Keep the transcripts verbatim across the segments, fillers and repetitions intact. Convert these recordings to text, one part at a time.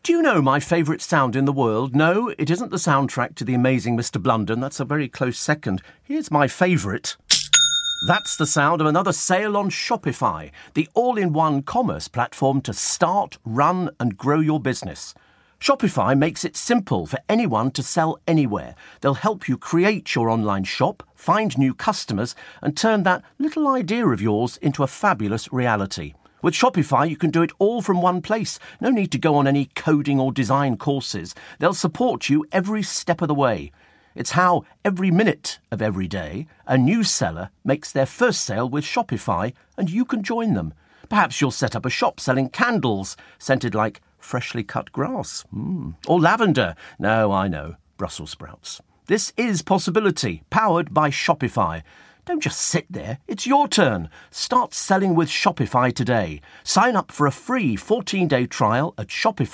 Do you know my favourite sound in the world? No, it isn't the soundtrack to The Amazing Mister Blunden. That's a very close second. Here's my favourite. That's the sound of another sale on Shopify, the all-in-one commerce platform to start, run and grow your business. Shopify makes it simple for anyone to sell anywhere. They'll help you create your online shop, find new customers and turn that little idea of yours into a fabulous reality. With Shopify, you can do it all from one place. No need to go on any coding or design courses. They'll support you every step of the way. It's how every minute of every day a new seller makes their first sale with Shopify and you can join them. Perhaps you'll set up a shop selling candles scented like freshly cut grass. Mm. Or lavender. No, I know. Brussels sprouts. This is possibility, powered by Shopify. Don't just sit there. It's your turn. Start selling with Shopify today. Sign up for a free fourteen-day trial at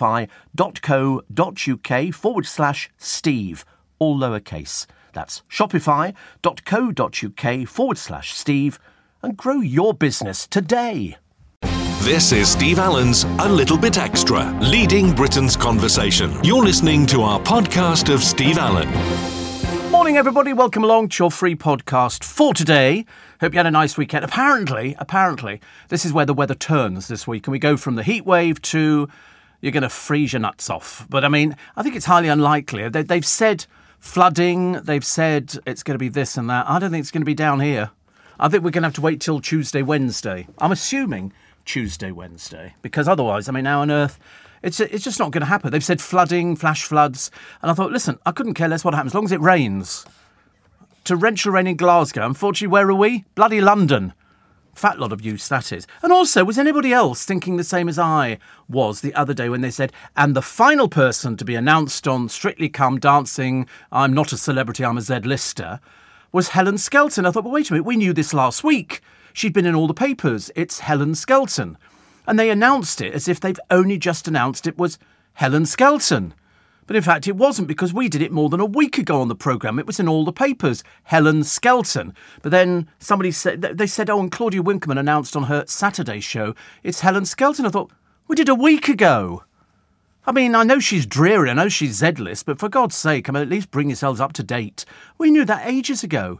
shopify.co.uk forward slash Steve. All lowercase. That's shopify.co.uk forward slash Steve and grow your business today. This is Steve Allen's A Little Bit Extra, leading Britain's conversation. You're listening to our podcast of Steve Allen. Morning, everybody. Welcome along to your free podcast for today. Hope you had a nice weekend. Apparently, apparently, this is where the weather turns this week, and we go from the heat wave to you're going to freeze your nuts off. But I mean, I think it's highly unlikely. They, they've said flooding. They've said it's going to be this and that. I don't think it's going to be down here. I think we're going to have to wait till Tuesday, Wednesday. I'm assuming Tuesday, Wednesday, because otherwise, I mean, how on earth, it's it's just not going to happen. They've said flooding, flash floods, and I thought, listen, I couldn't care less what happens, as long as it rains. Torrential rain in Glasgow. Unfortunately, where are we? Bloody London. Fat lot of use, that is. And also, was anybody else thinking the same as I was the other day when they said, and the final person to be announced on Strictly Come Dancing, I'm not a celebrity, I'm a Z-lister, was Helen Skelton. I thought, well, wait a minute, we knew this last week. She'd been in all the papers. It's Helen Skelton. And they announced it as if they've only just announced it was Helen Skelton. But in fact, it wasn't, because we did it more than a week ago on the programme. It was in all the papers, Helen Skelton. But then somebody said, they said, oh, and Claudia Winkleman announced on her Saturday show, it's Helen Skelton. I thought, we did a week ago. I mean, I know she's dreary, I know she's Z-list, but for God's sake, I mean, at least bring yourselves up to date. We knew that ages ago.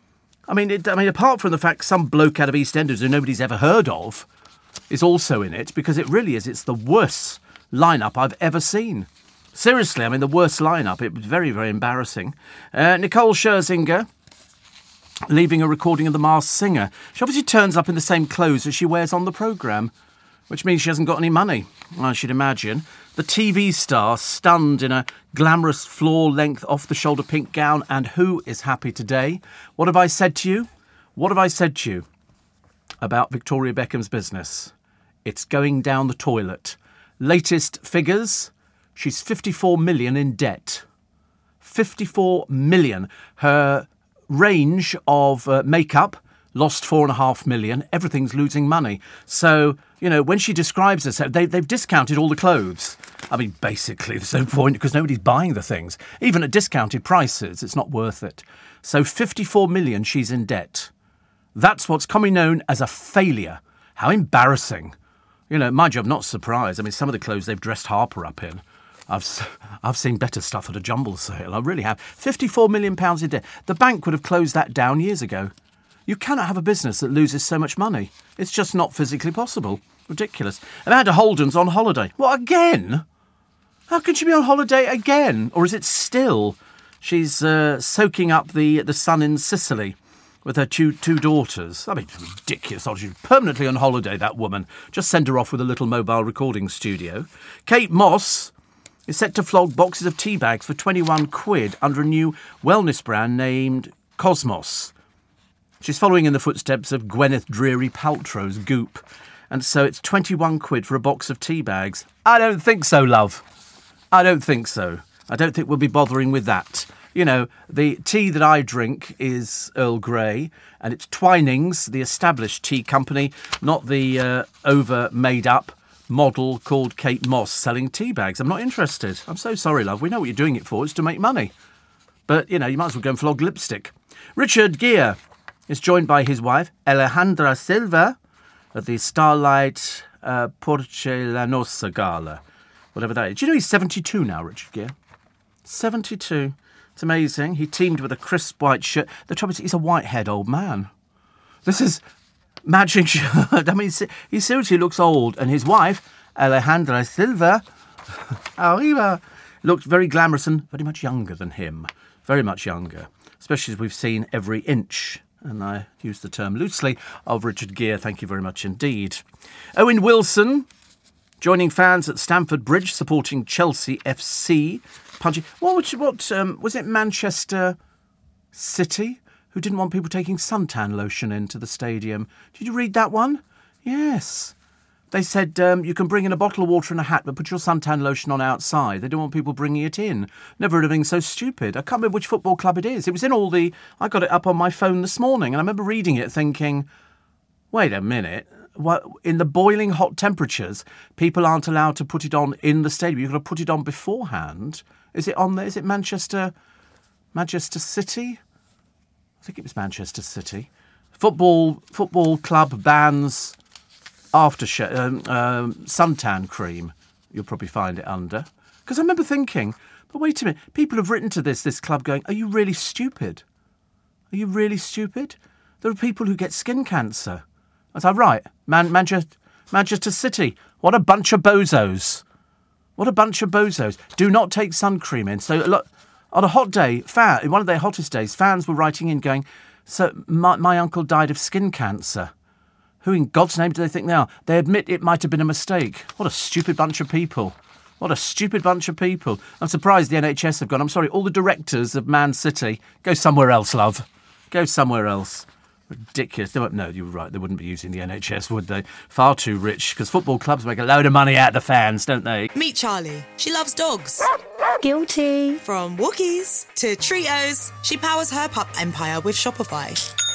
I mean, it, I mean, apart from the fact some bloke out of EastEnders who nobody's ever heard of is also in it, because it really is, it's the worst lineup I've ever seen. Seriously, I mean, the worst lineup. It was very, very embarrassing. Uh, Nicole Scherzinger leaving a recording of The Masked Singer. She obviously turns up in the same clothes as she wears on the programme, which means she hasn't got any money, I should imagine. The T V star stunned in a glamorous floor-length off-the-shoulder pink gown. And who is happy today? What have I said to you? What have I said to you about Victoria Beckham's business? It's going down the toilet. Latest figures, she's fifty-four million in debt. fifty-four million. Her range of uh, makeup lost four and a half million. Everything's losing money. So, you know, when she describes herself, they, they've discounted all the clothes. I mean, basically, there's no point because nobody's buying the things. Even at discounted prices, it's not worth it. So fifty-four million she's in debt. That's what's commonly known as a failure. How embarrassing. You know, mind you, I'm not surprised. I mean, some of the clothes they've dressed Harper up in, I've I've seen better stuff at a jumble sale. I really have. fifty-four million pounds in debt. The bank would have closed that down years ago. You cannot have a business that loses so much money. It's just not physically possible. Ridiculous. Amanda Holden's on holiday. What, again? How can she be on holiday again? Or is it still? She's uh, soaking up the the sun in Sicily with her two two daughters. I mean, ridiculous. She's permanently on holiday, that woman. Just send her off with a little mobile recording studio. Kate Moss is set to flog boxes of tea bags for twenty-one quid under a new wellness brand named Cosmos. She's following in the footsteps of Gwyneth Dreary Paltrow's Goop. And so it's twenty-one quid for a box of tea bags. I don't think so, love. I don't think so. I don't think we'll be bothering with that. You know, the tea that I drink is Earl Grey, and it's Twinings, the established tea company, not the uh, over-made-up model called Kate Moss selling tea bags. I'm not interested. I'm so sorry, love. We know what you're doing it for. It's to make money. But, you know, you might as well go and flog lipstick. Richard Gere is joined by his wife, Alejandra Silva, at the Starlight uh, Porcelanosa Gala. whatever that is. Do you know he's seventy-two now, Richard Gere? seventy-two. It's amazing. He teamed with a crisp white shirt. The trouble is, he's a white-haired old man. This is matching shirt. I mean, he seriously looks old. And his wife, Alejandra Silva, arriba, looked very glamorous and very much younger than him. Very much younger. Especially as we've seen every inch, and I use the term loosely, of Richard Gere. Thank you very much indeed. Owen Wilson, joining fans at Stamford Bridge, supporting Chelsea F C. Punching. What, what, what um, was it Manchester City who didn't want people taking suntan lotion into the stadium? Did you read that one? Yes. They said um, you can bring in a bottle of water and a hat, but put your suntan lotion on outside. They don't want people bringing it in. Never heard of anything so stupid. I can't remember which football club it is. It was in all the... I got it up on my phone this morning, and I remember reading it thinking, wait a minute. What, in the boiling hot temperatures, people aren't allowed to put it on in the stadium. You've got to put it on beforehand. Is it on there? Is it Manchester... Manchester City? I think it was Manchester City. Football, football club bans... Aftershave, um, um, suntan cream, you'll probably find it under. Because I remember thinking, but wait a minute, people have written to this, this club going, are you really stupid? Are you really stupid? There are people who get skin cancer. I said, right, Man- Manchester, Manchester City, what a bunch of bozos. What a bunch of bozos. Do not take sun cream in. So look, on a hot day, fan, one of their hottest days, fans were writing in going, so my, my uncle died of skin cancer. Who in God's name do they think they are? They admit it might have been a mistake. What a stupid bunch of people. What a stupid bunch of people. I'm surprised the N H S have gone, I'm sorry, all the directors of Man City, go somewhere else, love. Go somewhere else. Ridiculous. They won't, no, you were right, they wouldn't be using the N H S, would they? Far too rich, because football clubs make a load of money out of the fans, don't they? Meet Charlie. She loves dogs. Guilty. From Wookiees to Treatos, she powers her pup empire with Shopify.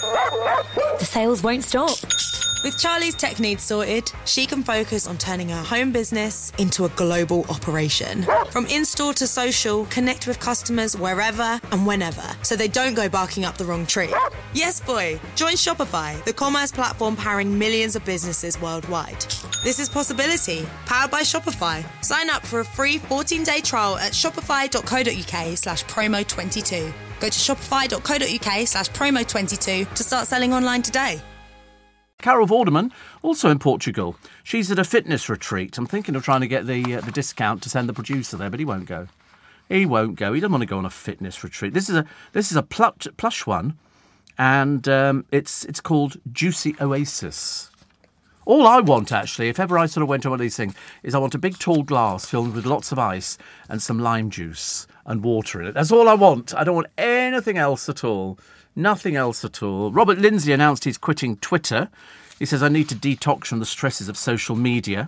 The sales won't stop. With Charlie's tech needs sorted, she can focus on turning her home business into a global operation. From in-store to social, connect with customers wherever and whenever, so they don't go barking up the wrong tree. Yes, boy. Join Shopify, the commerce platform powering millions of businesses worldwide. This is Possibility, powered by Shopify. Sign up for a free fourteen-day trial at shopify.co.uk slash promo 22. Go to shopify.co.uk slash promo 22 to start selling online today. Carol Vorderman, also in Portugal. She's at a fitness retreat. I'm thinking of trying to get the uh, the discount to send the producer there, but he won't go. He won't go. He doesn't want to go on a fitness retreat. This is a this is a plush, plush one, and um, it's it's called Juicy Oasis. All I want, actually, if ever I sort of went to one of these things, is I want a big tall glass filled with lots of ice and some lime juice and water in it. That's all I want. I don't want anything else at all. Nothing else at all. Robert Lindsay announced he's quitting Twitter. He says, I need to detox from the stresses of social media.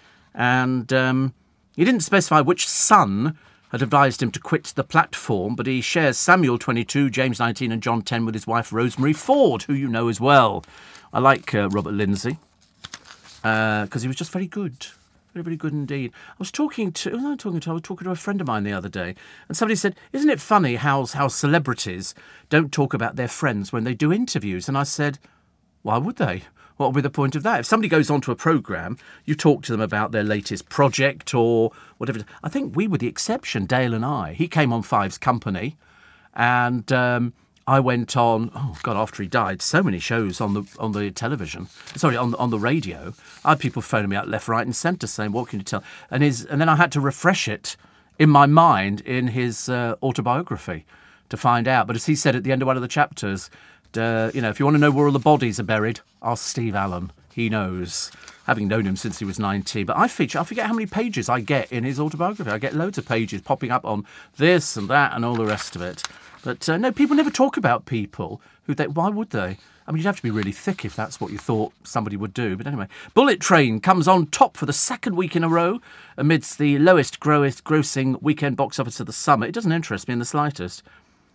And um, he didn't specify which son had advised him to quit the platform, but he shares Samuel, twenty-two, James, nineteen and John, ten with his wife, Rosemary Ford, who you know as well. I like uh, Robert Lindsay because uh, he was just very good. Very, very good indeed. I was talking to, who was I talking to? I was talking to a friend of mine the other day, and somebody said, isn't it funny how, how celebrities don't talk about their friends when they do interviews? And I said, why would they? What would be the point of that? If somebody goes onto a programme, you talk to them about their latest project or whatever. I think we were the exception, Dale and I. He came on Five's Company, and um, I went on, oh God, after he died, so many shows on the on the television, sorry, on, on the radio. I had people phoning me out left, right and centre saying, what can you tell? And his, and then I had to refresh it in my mind in his uh, autobiography to find out. But as he said at the end of one of the chapters, uh, you know, if you want to know where all the bodies are buried, ask Steve Allen. He knows, having known him since he was nineteen. But I feature, I forget how many pages I get in his autobiography. I get loads of pages popping up on this and that and all the rest of it. But uh, no, people never talk about people who they... Why would they? I mean, you'd have to be really thick if that's what you thought somebody would do. But anyway, Bullet Train comes on top for the second week in a row amidst the lowest growth, grossing weekend box office of the summer. It doesn't interest me in the slightest.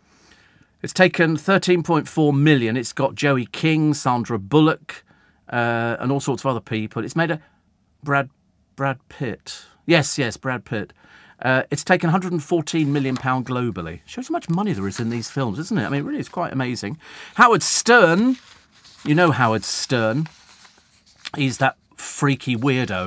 It's taken thirteen point four million. It's got Joey King, Sandra Bullock, uh, and all sorts of other people. It's made a... Brad... Brad Pitt. Yes, yes, Brad Pitt. Uh, it's taken one hundred fourteen million pounds globally. Shows how much money there is in these films, isn't it? I mean, really, it's quite amazing. Howard Stern, you know Howard Stern. He's that freaky weirdo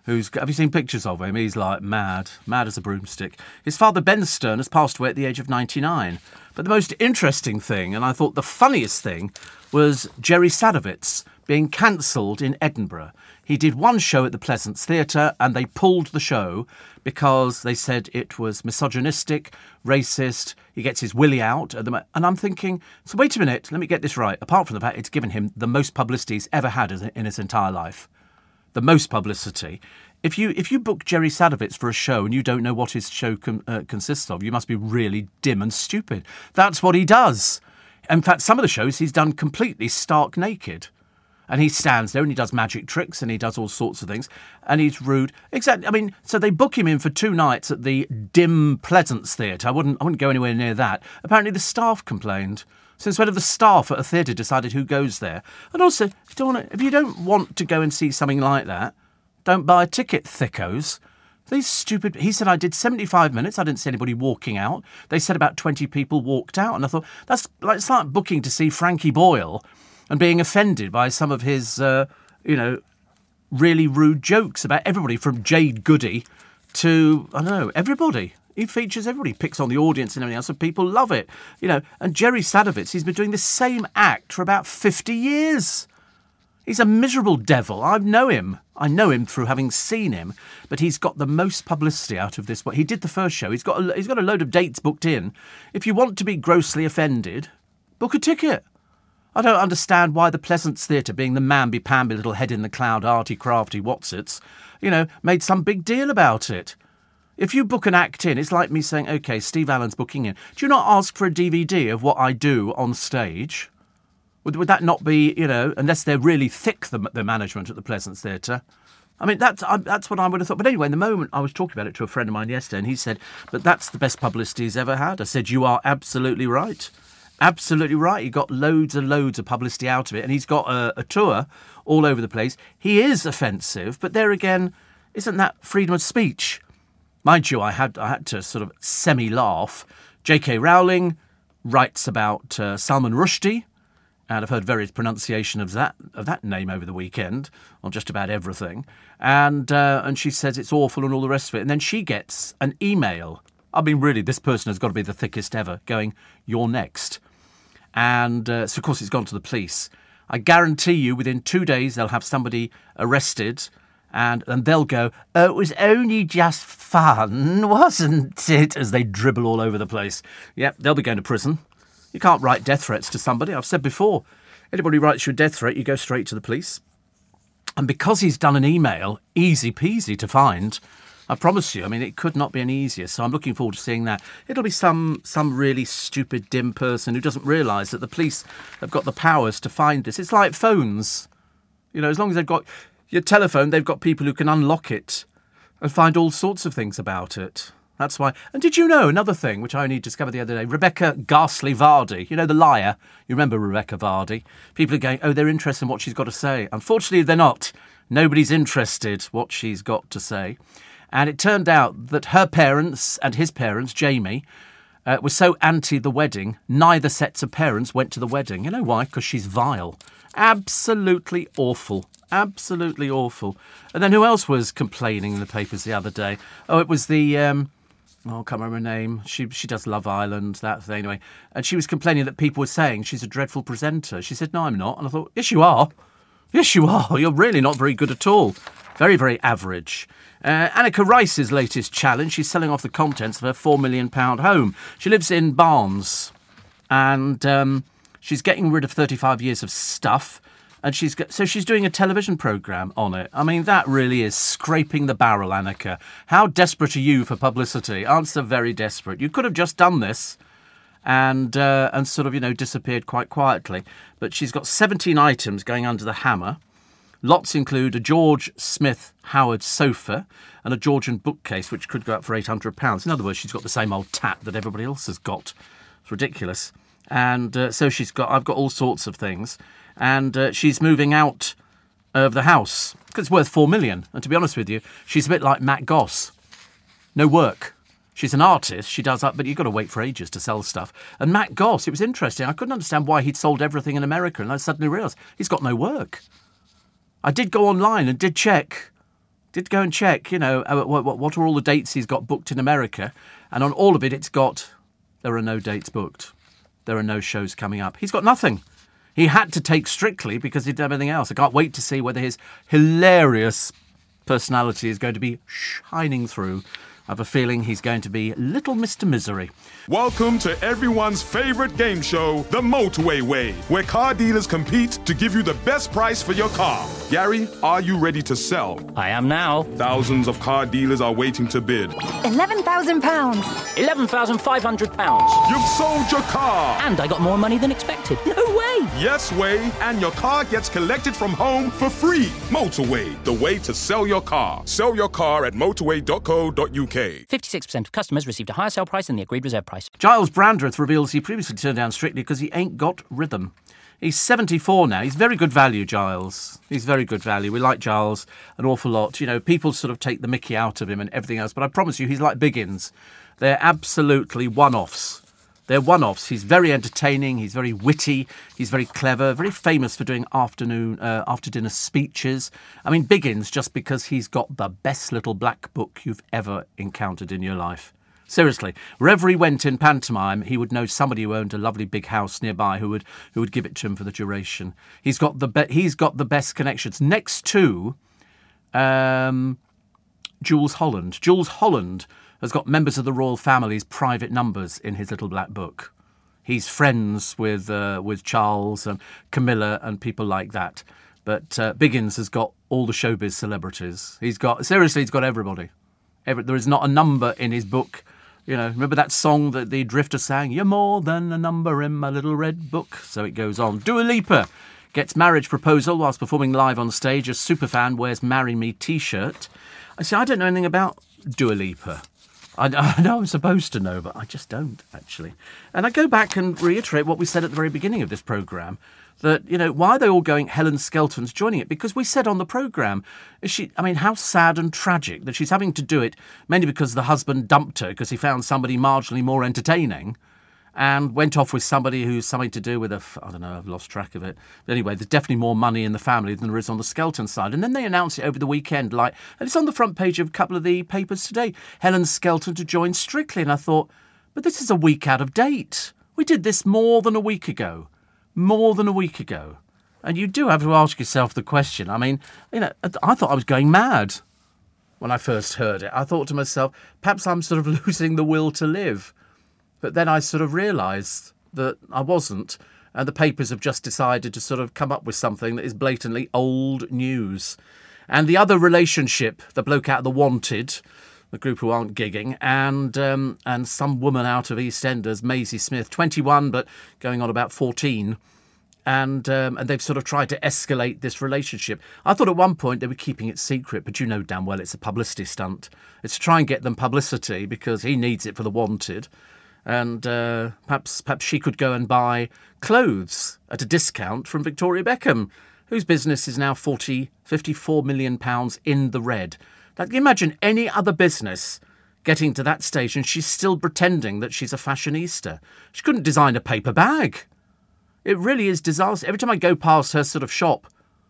who's... Have you seen pictures of him? He's like mad, mad as a broomstick. His father, Ben Stern, has passed away at the age of ninety-nine. But the most interesting thing, and I thought the funniest thing, was Jerry Sadowitz being cancelled in Edinburgh. He did one show at the Pleasance Theatre and they pulled the show because they said it was misogynistic, racist, he gets his willy out. At the mo- and I'm thinking, so wait a minute, let me get this right. Apart from the fact it's given him the most publicity he's ever had in his entire life. The most publicity. If you if you book Jerry Sadowitz for a show and you don't know what his show com- uh, consists of, you must be really dim and stupid. That's what he does. In fact, some of the shows he's done completely stark naked. And he stands there and he does magic tricks and he does all sorts of things. And he's rude. Exactly. I mean, so they book him in for two nights at the dim Pleasance Theatre. I wouldn't I wouldn't go anywhere near that. Apparently the staff complained. So instead of the staff at a theatre decided who goes there. And also, if you don't want to, if you don't want to go and see something like that, don't buy a ticket, thickos. These stupid... He said, I did seventy-five minutes. I didn't see anybody walking out. They said about twenty people walked out. And I thought, that's like, it's like booking to see Frankie Boyle and being offended by some of his, uh, you know, really rude jokes about everybody from Jade Goody to, I don't know, everybody. He features everybody, picks on the audience and everything else, and people love it. You know, and Jerry Sadowitz, he's been doing the same act for about fifty years. He's a miserable devil. I know him. I know him through having seen him, but he's got the most publicity out of this. He did the first show. He's got a, he's got a load of dates booked in. If you want to be grossly offended, book a ticket. I don't understand why the Pleasance Theatre, being the mamby-pamby little head in the cloud, arty crafty whatsits, you know, made some big deal about it. If you book an act in, it's like me saying, OK, Steve Allen's booking in. Do you not ask for a D V D of what I do on stage? Would, would that not be, you know, unless they're really thick, the, the management at the Pleasance Theatre? I mean, that's I, that's what I would have thought. But anyway, in the moment, I was talking about it to a friend of mine yesterday, and he said, but that's the best publicity he's ever had. I said, you are absolutely right. Absolutely right. He got loads and loads of publicity out of it, and he's got a, a tour all over the place. He is offensive, but there again, isn't that freedom of speech? Mind you, I had I had to sort of semi-laugh. J K Rowling writes about uh, Salman Rushdie, and I've heard various pronunciation of that of that name over the weekend on just about everything. And uh, and she says it's awful and all the rest of it. And then she gets an email. I mean, really, this person has got to be the thickest ever, going, you're next. And uh, so, of course, it's gone to the police. I guarantee you within two days they'll have somebody arrested and, and they'll go, oh, it was only just fun, wasn't it? As they dribble all over the place. Yep, they'll be going to prison. You can't write death threats to somebody. I've said before, anybody writes you a death threat, you go straight to the police. And because he's done an email, easy peasy to find, I promise you, I mean, it could not be any easier. So I'm looking forward to seeing that. It'll be some some really stupid, dim person who doesn't realise that the police have got the powers to find this. It's like phones. You know, as long as they've got your telephone, they've got people who can unlock it and find all sorts of things about it. That's why. And did you know another thing, which I only discovered the other day? Rebecca Ghastly Vardy, you know, the liar. You remember Rebecca Vardy? People are going, oh, they're interested in what she's got to say. Unfortunately, they're not. Nobody's interested what she's got to say. And it turned out that her parents and his parents, Jamie, uh, were so anti the wedding, neither sets of parents went to the wedding. You know why? Because she's vile. Absolutely awful. Absolutely awful. And then who else was complaining in the papers the other day? Oh, it was the... Um, oh, I can't remember her name. She she does Love Island, that thing, anyway. And she was complaining that people were saying she's a dreadful presenter. She said, no, I'm not. And I thought, yes, you are. Yes, you are. You're really not very good at all. Very, very average. Uh, Annika Rice's latest challenge, she's selling off the contents of her four million pounds home. She lives in Barnes and um, she's getting rid of thirty-five years of stuff. And she's got, so she's doing a television programme on it. I mean, that really is scraping the barrel, Annika. How desperate are you for publicity? Answer very desperate. You could have just done this and uh, and sort of, you know, disappeared quite quietly. But she's got seventeen items going under the hammer. Lots include a George Smith Howard sofa and a Georgian bookcase, which could go up for eight hundred pounds. In other words, she's got the same old tat that everybody else has got. It's ridiculous. And uh, so she's got, I've got all sorts of things. And uh, she's moving out of the house because it's worth four million. And to be honest with you, she's a bit like Matt Goss. No work. She's an artist. She does that, but you've got to wait for ages to sell stuff. And Matt Goss, it was interesting. I couldn't understand why he'd sold everything in America. And I suddenly realised he's got no work. I did go online and did check. Did go and check, you know, uh, what, what are all the dates he's got booked in America. And on all of it, it's got, there are no dates booked. There are no shows coming up. He's got nothing. He had to take Strictly because he'd done everything else. I can't wait to see whether his hilarious personality is going to be shining through. I have a feeling he's going to be Little Mister Misery. Welcome to everyone's favorite game show, The Motorway Way, where car dealers compete to give you the best price for your car. Gary, are you ready to sell? I am now. Thousands of car dealers are waiting to bid. eleven thousand pounds. eleven thousand five hundred pounds. You've sold your car. And I got more money than expected. No way. Yes way, and your car gets collected from home for free. Motorway, the way to sell your car. Sell your car at motorway dot co dot uk. fifty-six percent of customers received a higher sale price than the agreed reserve price. Giles Brandreth reveals he previously turned down Strictly because he ain't got rhythm. He's seventy-four now. He's very good value, Giles. He's very good value. We like Giles an awful lot. You know, people sort of take the mickey out of him and everything else, but I promise you, he's like Biggins. They're absolutely one-offs. They're one-offs. He's very entertaining. He's very witty. He's very clever. Very famous for doing afternoon, uh, after-dinner speeches. I mean, Biggins, just because he's got the best little black book you've ever encountered in your life. Seriously, wherever he went in pantomime, he would know somebody who owned a lovely big house nearby who would who would give it to him for the duration. He's got the be- he's got the best connections next to um, Jules Holland. Jules Holland has got members of the royal family's private numbers in his little black book. He's friends with uh, with Charles and Camilla and people like that. But uh, Biggins has got all the showbiz celebrities. He's got seriously, he's got everybody. Every, there is not a number in his book. You know, remember that song that the Drifter sang? You're more than a number in my little red book. So it goes on. Dua Lipa gets marriage proposal whilst performing live on stage. A superfan wears Marry Me T-shirt. I see, I don't know anything about Dua Lipa. I, I know I'm supposed to know, but I just don't, actually. And I go back and reiterate what we said at the very beginning of this programme, that, you know, why are they all going, Helen Skelton's joining it? Because we said on the programme, is she, I mean, how sad and tragic that she's having to do it, mainly because the husband dumped her because he found somebody marginally more entertaining and went off with somebody who's something to do with a, I don't know, I've lost track of it. But anyway, there's definitely more money in the family than there is on the Skelton side. And then they announced it over the weekend, like, and it's on the front page of a couple of the papers today, Helen Skelton to join Strictly. And I thought, but this is a week out of date. We did this more than a week ago. More than a week ago. And you do have to ask yourself the question. I mean, you know, I thought I was going mad when I first heard it. I thought to myself, perhaps I'm sort of losing the will to live. But then I sort of realised that I wasn't. And the papers have just decided to sort of come up with something that is blatantly old news. And the other relationship, the bloke out of The Wanted, the group who aren't gigging, and um, and some woman out of EastEnders, Maisie Smith, twenty-one, but going on about fourteen. And um, and they've sort of tried to escalate this relationship. I thought at one point they were keeping it secret, but you know damn well it's a publicity stunt. It's to try and get them publicity because he needs it for The Wanted. And uh, perhaps perhaps she could go and buy clothes at a discount from Victoria Beckham, whose business is now forty, fifty-four million pounds in the red. Like, imagine any other business getting to that stage and she's still pretending that she's a fashionista. She couldn't design a paper bag. It really is disaster. Every time I go past her sort of shop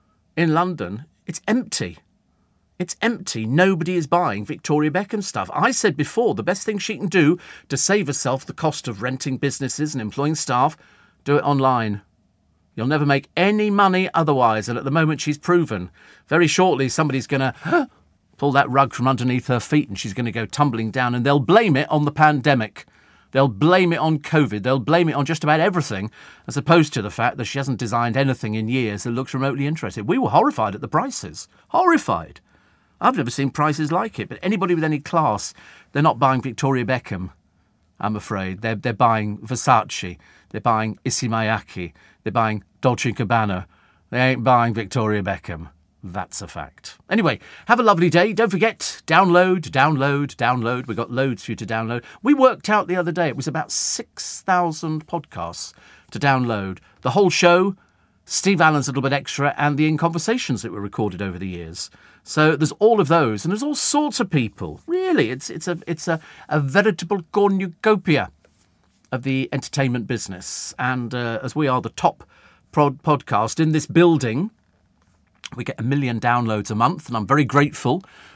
in London, it's empty. It's empty. Nobody is buying Victoria Beckham stuff. I said before, the best thing she can do to save herself the cost of renting businesses and employing staff, do it online. You'll never make any money otherwise. And at the moment, she's proven. Very shortly, somebody's going to pull that rug from underneath her feet and she's going to go tumbling down, and they'll blame it on the pandemic. They'll blame it on COVID. They'll blame it on just about everything, as opposed to the fact that she hasn't designed anything in years that looks remotely interesting. We were horrified at the prices. Horrified. I've never seen prices like it, but anybody with any class, they're not buying Victoria Beckham, I'm afraid. They're, they're buying Versace. They're buying Issey Miyake. They're buying Dolce and Gabbana. They ain't buying Victoria Beckham. That's a fact. Anyway, have a lovely day. Don't forget, download, download, download. We've got loads for you to download. We worked out the other day, it was about six thousand podcasts to download. The whole show, Steve Allen's Little Bit Extra, and the In Conversations that were recorded over the years. So there's all of those, and there's all sorts of people. Really, it's it's a it's a, a veritable cornucopia of the entertainment business. And uh, as we are the top prod podcast in this building, we get a million downloads a month, and I'm very grateful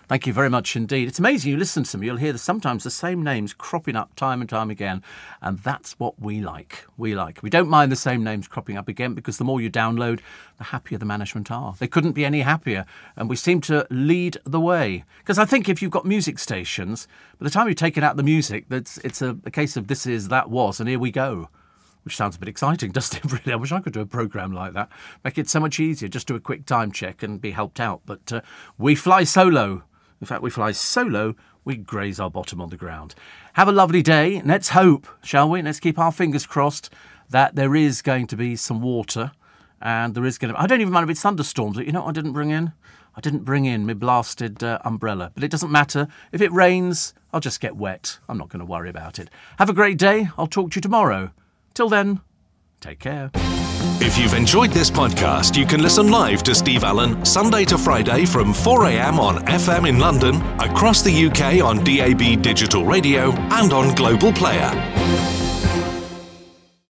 Thank you very much indeed. It's amazing. You listen to me, you'll hear the, sometimes the same names cropping up time and time again. And that's what we like. We like. We don't mind the same names cropping up again because the more you download, the happier the management are. They couldn't be any happier. And we seem to lead the way. Because I think if you've got music stations, by the time you've taken out the music, it's, it's a, a case of this is, that was, and here we go. Which sounds a bit exciting, doesn't it? Really, I wish I could do a programme like that. Make it so much easier. Just do a quick time check and be helped out. But uh, we fly solo. In fact, we fly so low, we graze our bottom on the ground. Have a lovely day. Let's hope, shall we? Let's keep our fingers crossed that there is going to be some water. And there is going to... I don't even mind if it's thunderstorms. But you know what I didn't bring in? I didn't bring in my blasted uh, umbrella. But it doesn't matter. If it rains, I'll just get wet. I'm not going to worry about it. Have a great day. I'll talk to you tomorrow. Till then, take care. If you've enjoyed this podcast, you can listen live to Steve Allen Sunday to Friday from four a.m. on F M in London, across the U K on D A B digital radio and on Global Player.